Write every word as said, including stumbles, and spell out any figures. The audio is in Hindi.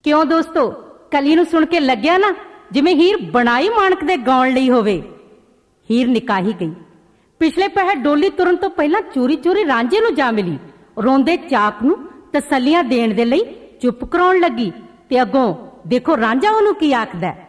क्यों दोस्तों, कली नूं सुन के लग्या ना जिवें हीर बनाई माणक दे गाउण लई होवे। हीर निकाही गई। पिछले पहर डोली तुरन तो पहला चोरी चोरी रांझे नूं जा मिली। रोंदे चाक नूं तसल्लियां देण दे लई चुप कराउण लगी ते अगों देखो रांझा ओनू की आखदा है।